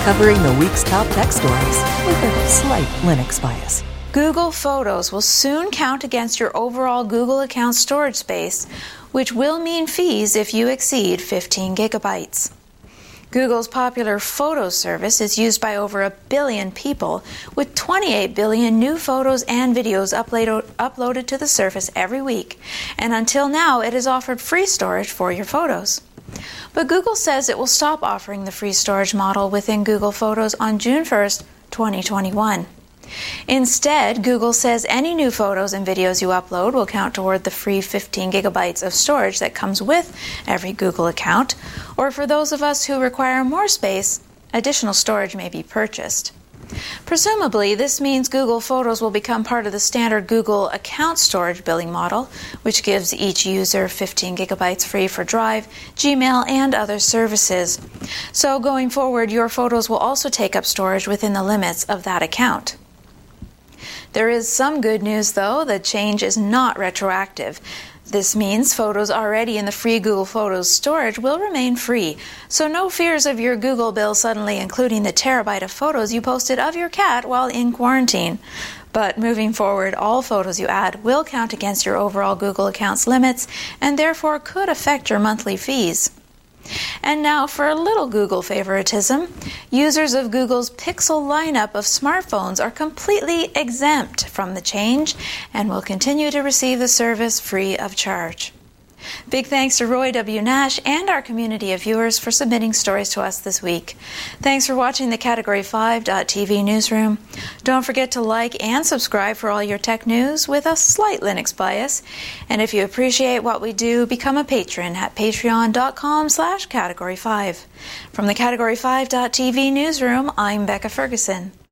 covering the week's top tech stories with a slight Linux bias. Google Photos will soon count against your overall Google account storage space, which will mean fees if you exceed 15 gigabytes. Google's popular Photos service is used by over 1 billion people, with 28 billion new photos and videos uploaded to the service every week, and until now it has offered free storage for your photos. But Google says it will stop offering the free storage model within Google Photos on June 1st, 2021. Instead, Google says any new photos and videos you upload will count toward the free 15 gigabytes of storage that comes with every Google account, or for those of us who require more space, additional storage may be purchased. Presumably, this means Google Photos will become part of the standard Google account storage billing model, which gives each user 15 gigabytes free for Drive, Gmail, and other services. So going forward, your photos will also take up storage within the limits of that account. There is some good news, though. The change is not retroactive. This means photos already in the free Google Photos storage will remain free, so no fears of your Google bill suddenly including the terabyte of photos you posted of your cat while in quarantine. But moving forward, all photos you add will count against your overall Google account's limits and therefore could affect your monthly fees. And now for a little Google favoritism. Users of Google's Pixel lineup of smartphones are completely exempt from the change and will continue to receive the service free of charge. Big thanks to Roy W. Nash and our community of viewers for submitting stories to us this week. Thanks for watching the Category5.tv newsroom. Don't forget to like and subscribe for all your tech news with a slight Linux bias. And if you appreciate what we do, become a patron at patreon.com/Category5. From the Category5.tv newsroom, I'm Becca Ferguson.